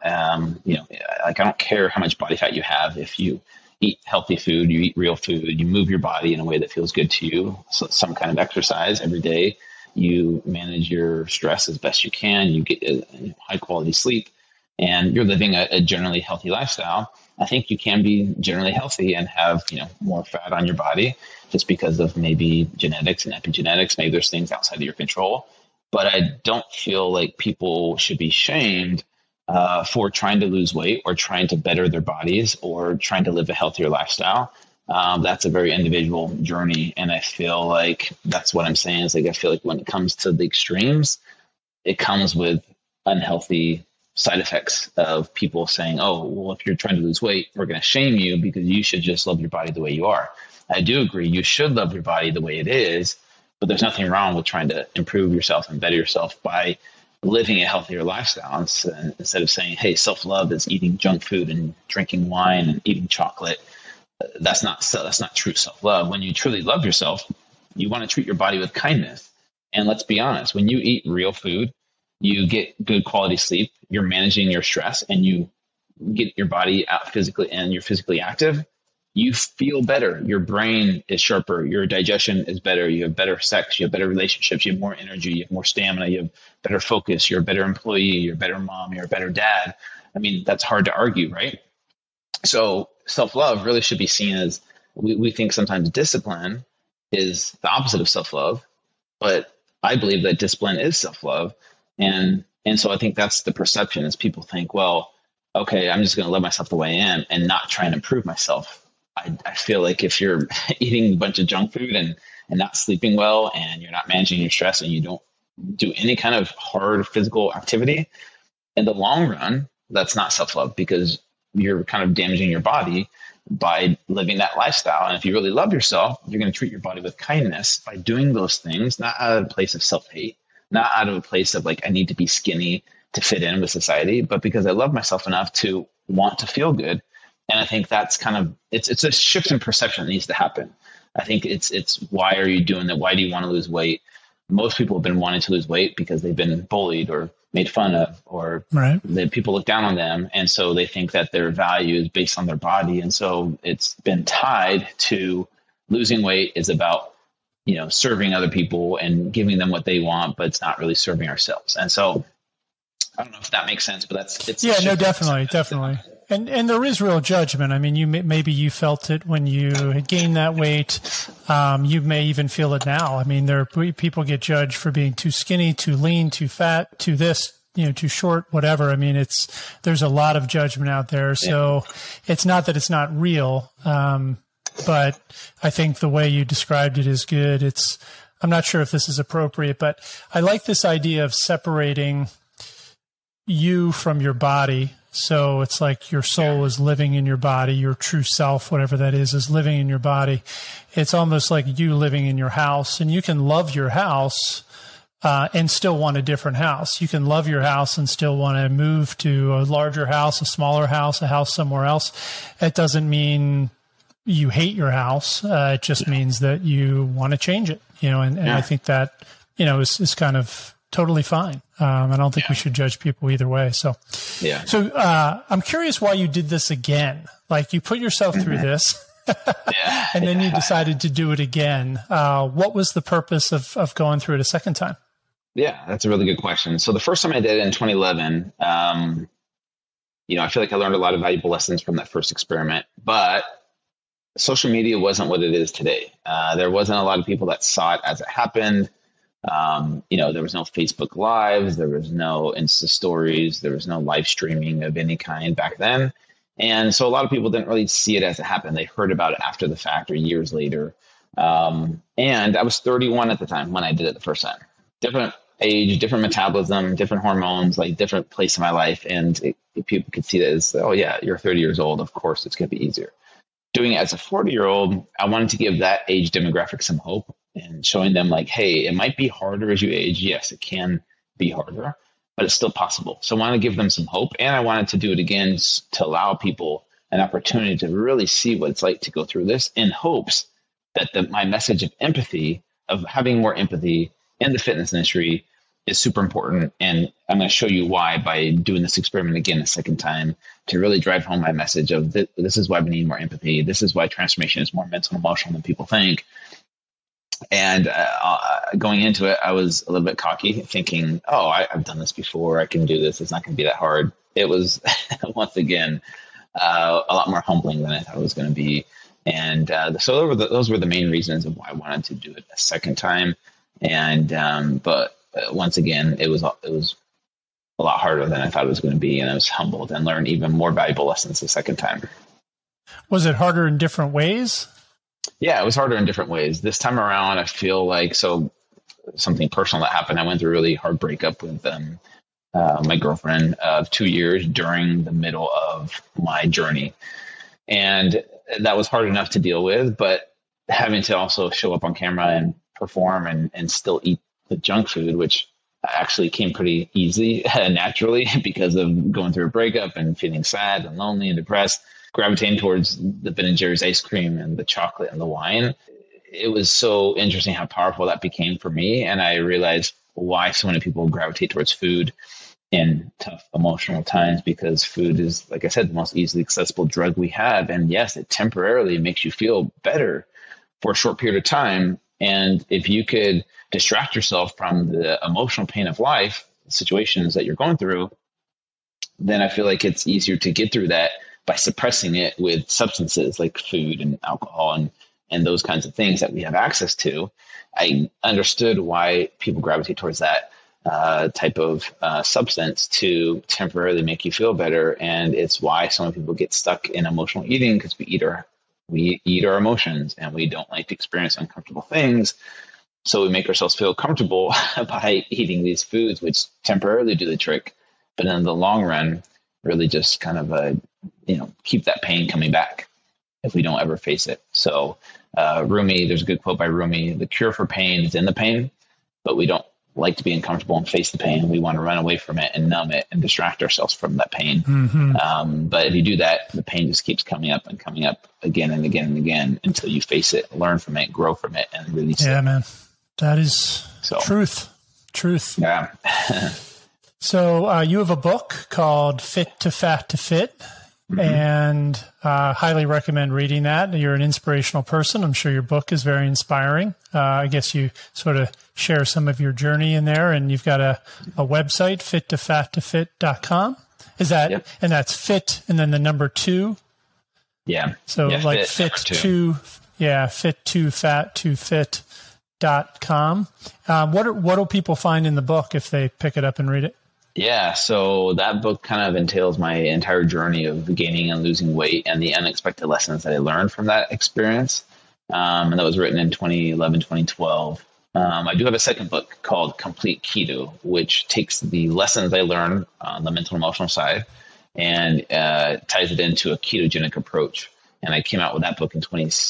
I don't care how much body fat you have. If you eat healthy food, you eat real food, you move your body in a way that feels good to you. So some kind of exercise every day, you manage your stress as best you can, you get high quality sleep, and you're living a generally healthy lifestyle. I think you can be generally healthy and have, more fat on your body just because of maybe genetics and epigenetics. Maybe there's things outside of your control, but I don't feel like people should be shamed for trying to lose weight or trying to better their bodies or trying to live a healthier lifestyle. That's a very individual journey. And I feel like that's what I'm saying is I feel like when it comes to the extremes, it comes with unhealthy side effects of people saying, oh, well, if you're trying to lose weight, we're going to shame you because you should just love your body the way you are. I do agree. You should love your body the way it is, but there's nothing wrong with trying to improve yourself and better yourself by living a healthier lifestyle instead of saying, hey, self-love is eating junk food and drinking wine and eating chocolate. That's not true self-love. When you truly love yourself, you want to treat your body with kindness. And let's be honest, when you eat real food, you get good quality sleep, you're managing your stress, and you get your body out physically and you're physically active, you feel better. Your brain is sharper. Your digestion is better. You have better sex. You have better relationships. You have more energy. You have more stamina. You have better focus. You're a better employee. You're a better mom. You're a better dad. I mean, that's hard to argue, right? So self-love really should be seen as, we think sometimes discipline is the opposite of self-love, but I believe that discipline is self-love. And so I think that's the perception, is people think, well, okay, I'm just going to love myself the way I am and not try and improve myself. I feel like if you're eating a bunch of junk food and not sleeping well, and you're not managing your stress, and you don't do any kind of hard physical activity, in the long run, that's not self-love, because you're kind of damaging your body by living that lifestyle. And if you really love yourself, you're going to treat your body with kindness by doing those things, not out of a place of self-hate, not out of a place of like, I need to be skinny to fit in with society, but because I love myself enough to want to feel good. And I think that's kind of, it's a shift in perception that needs to happen. I think it's why are you doing that? Why do you want to lose weight? Most people have been wanting to lose weight because they've been bullied or made fun of, or right. People look down on them. And so they think that their value is based on their body. And so it's been tied to losing weight is about, serving other people and giving them what they want, but it's not really serving ourselves. And so I don't know if that makes sense, but definitely. And there is real judgment. I mean, maybe you felt it when you had gained that weight. You may even feel it now. I mean, people get judged for being too skinny, too lean, too fat, too this, too short, whatever. I mean, there's a lot of judgment out there. So it's not that it's not real. But I think the way you described it is good. I'm not sure if this is appropriate, but I like this idea of separating you from your body. So it's like your soul is living in your body, your true self, whatever that is living in your body. It's almost like you living in your house, and you can love your house and still want a different house. You can love your house and still want to move to a larger house, a smaller house, a house somewhere else. It doesn't mean you hate your house. It just means that you want to change it, and I think that, is kind of totally fine. I don't think we should judge people either way. So I'm curious why you did this again. Like, you put yourself through this and then you decided to do it again. What was the purpose of going through it a second time? Yeah, that's a really good question. So the first time I did it in 2011, I feel like I learned a lot of valuable lessons from that first experiment, but social media wasn't what it is today. There wasn't a lot of people that saw it as it happened. There was no Facebook Lives, there was no Insta stories, there was no live streaming of any kind back then. And so a lot of people didn't really see it as it happened. They heard about it after the fact or years later. And I was 31 at the time when I did it the first time. Different age, different metabolism, different hormones, like different place in my life. And people could see that as, oh yeah, you're 30 years old. Of course, it's going to be easier. Doing it as a 40-year-old, I wanted to give that age demographic some hope and showing them like, hey, it might be harder as you age. Yes, it can be harder, but it's still possible. So I wanted to give them some hope, and I wanted to do it again to allow people an opportunity to really see what it's like to go through this, in hopes that my message of empathy, of having more empathy in the fitness industry, is super important. And I'm going to show you why by doing this experiment again a second time, to really drive home my message of this is why we need more empathy. This is why transformation is more mental and emotional than people think. And going into it, I was a little bit cocky, thinking, oh, I've done this before. I can do this. It's not going to be that hard. It was, once again, a lot more humbling than I thought it was going to be. And so those were the main reasons of why I wanted to do it a second time. And but once again, it was a lot harder than I thought it was going to be. And I was humbled and learned even more valuable lessons the second time. Was it harder in different ways? Yeah, it was harder in different ways. This time around, I feel like, so something personal that happened. I went through a really hard breakup with my girlfriend of 2 years during the middle of my journey. And that was hard enough to deal with, but having to also show up on camera and perform and still eat the junk food, which actually came pretty easy naturally because of going through a breakup and feeling sad and lonely and depressed, gravitating towards the Ben & Jerry's ice cream and the chocolate and the wine. It was so interesting how powerful that became for me. And I realized why so many people gravitate towards food in tough emotional times, because food is, like I said, the most easily accessible drug we have. And yes, it temporarily makes you feel better for a short period of time. And if you could distract yourself from the emotional pain of life, situations that you're going through, then I feel like it's easier to get through that by suppressing it with substances like food and alcohol and those kinds of things that we have access to. I understood why people gravitate towards that type of substance to temporarily make you feel better. And it's why some people get stuck in emotional eating, because we eat our emotions and we don't like to experience uncomfortable things. So we make ourselves feel comfortable by eating these foods, which temporarily do the trick, but in the long run, really just kind of keep that pain coming back if we don't ever face it. So Rumi, there's a good quote by Rumi: "The cure for pain is in the pain, but we don't like to be uncomfortable and face the pain. We want to run away from it and numb it and distract ourselves from that pain." Mm-hmm. But if you do that, the pain just keeps coming up and coming up again and again and again until you face it, learn from it, grow from it, and release it. Yeah, man. That is truth. Yeah. So you have a book called Fit to Fat to Fit, mm-hmm. and highly recommend reading that. You're an inspirational person. I'm sure your book is very inspiring. I guess you sort of share some of your journey in there, and you've got a website, fittofattofit.com. Is that, yep. And that's fit and then the number 2? Yeah. So like fit to fat to fit.com. What do people find in the book if they pick it up and read it? Yeah, so that book kind of entails my entire journey of gaining and losing weight and the unexpected lessons that I learned from that experience. And that was written in 2011, 2012. I do have a second book called Complete Keto, which takes the lessons I learned on the mental and emotional side and ties it into a ketogenic approach. And I came out with that book in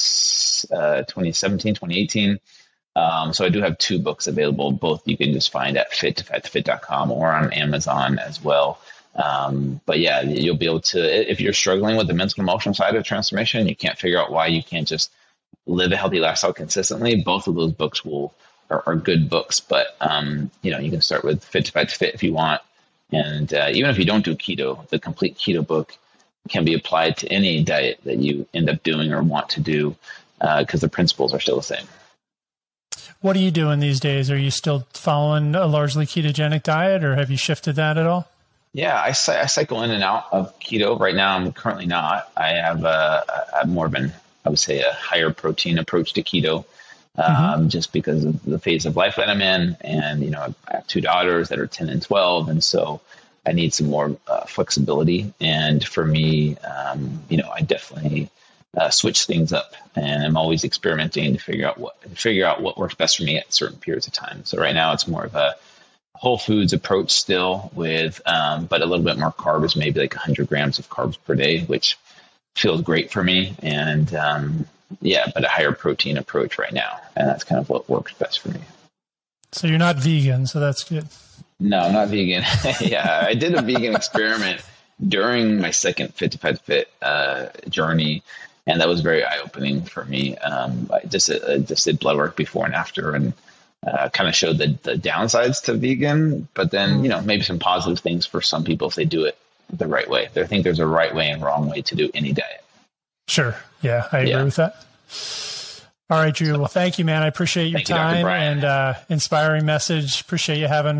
2017, 2018. So I do have 2 books available. Both you can just find at fittofattofit.com or on Amazon as well. But yeah, you'll be able to, if you're struggling with the mental and emotional side of transformation, you can't figure out why you can't just live a healthy lifestyle consistently. Both of those books are good books, but you can start with Fit to Fat to Fit if you want. And even if you don't do keto, the Complete Keto book can be applied to any diet that you end up doing or want to do, because the principles are still the same. What are you doing these days? Are you still following a largely ketogenic diet, or have you shifted that at all? Yeah, I cycle in and out of keto. Right now, I'm currently not. I have more of a higher protein approach to keto, just because of the phase of life that I'm in. And, I have 2 daughters that are 10 and 12. And so I need some more flexibility. And for me, I definitely switch things up, and I'm always experimenting to figure out what works best for me at certain periods of time. So right now it's more of a whole foods approach still with, but a little bit more carbs, maybe like 100 grams of carbs per day, which feels great for me. And but a higher protein approach right now. And that's kind of what works best for me. So you're not vegan, so that's good. No, I'm not vegan. Yeah, I did a vegan experiment during my second Fit to Fat to Fit journey. And that was very eye-opening for me. I just did blood work before and after, and kind of showed the downsides to vegan, but then, maybe some positive things for some people if they do it the right way. I think there's a right way and wrong way to do any diet. Sure. Yeah, I agree with that. All right, Drew. Well, thank you, man. I appreciate your time and inspiring message. Appreciate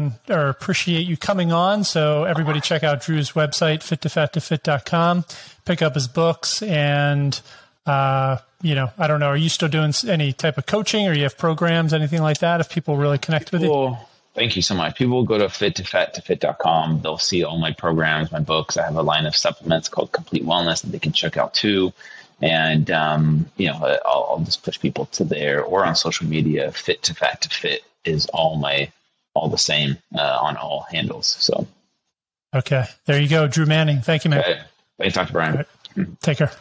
you coming on. So everybody check out Drew's website, fittofattofit.com. Pick up his books. And, I don't know, are you still doing any type of coaching, or you have programs, anything like that, if people really connect with you? Thank you so much. People will go to fittofattofit.com. They'll see all my programs, my books. I have a line of supplements called Complete Wellness that they can check out too. And, I'll just push people to there, or on social media. Fit to Fat to Fit is all the same on all handles. So, okay, there you go. Drew Manning. Thank you, man. Okay. Thanks, Dr. Brian. Right. Take care.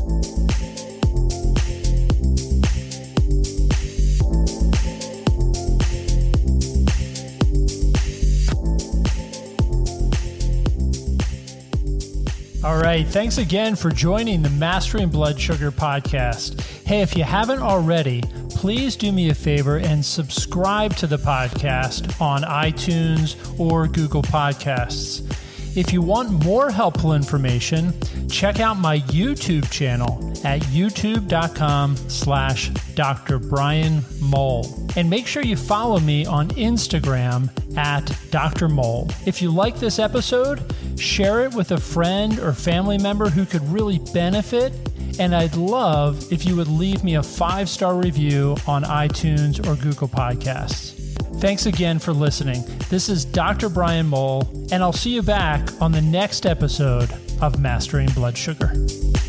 All right. Thanks again for joining the Mastering Blood Sugar podcast. Hey, if you haven't already, please do me a favor and subscribe to the podcast on iTunes or Google Podcasts. If you want more helpful information, check out my YouTube channel at youtube.com/Dr. Brian Mole. And make sure you follow me on Instagram at Dr. Mole. If you like this episode, share it with a friend or family member who could really benefit. And I'd love if you would leave me a 5-star review on iTunes or Google Podcasts. Thanks again for listening. This is Dr. Brian Mole, and I'll see you back on the next episode of Mastering Blood Sugar.